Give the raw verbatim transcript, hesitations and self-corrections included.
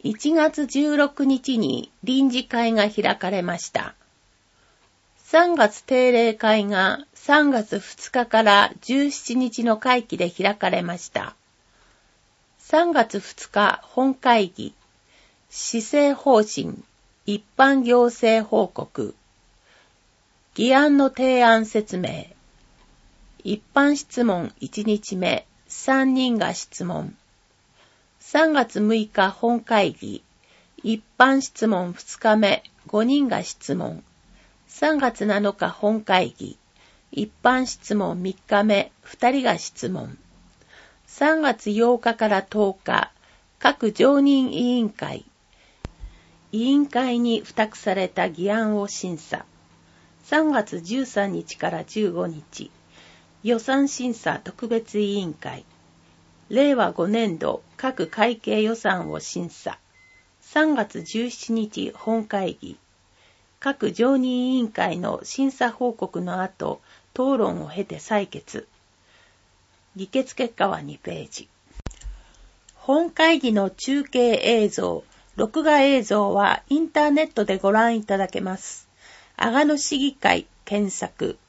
いちがつじゅうろくにちに臨時会が開かれました。さんがつ定例会がさんがつふつかからじゅうしちにちの会期で開かれました。さんがつふつか本会議、施政方針、一般行政報告、議案の提案説明、一般質問いちにちめ、さんにんが質問。さんがつむいか本会議、一般質問ふつかめ、ごにんが質問。さんがつなのか本会議、一般質問みっかめ、ふたりが質問。さんがつようかからとおか、各常任委員会、委員会に付託された議案を審査。さんがつじゅうさんにちからじゅうごにち、予算審査特別委員会。れいわごねんど各会計予算を審査。さんがつじゅうしちにち本会議。各常任委員会の審査報告の後、討論を経て採決。議決結果はにページ。本会議の中継映像、録画映像はインターネットでご覧いただけます。阿賀野市議会検索。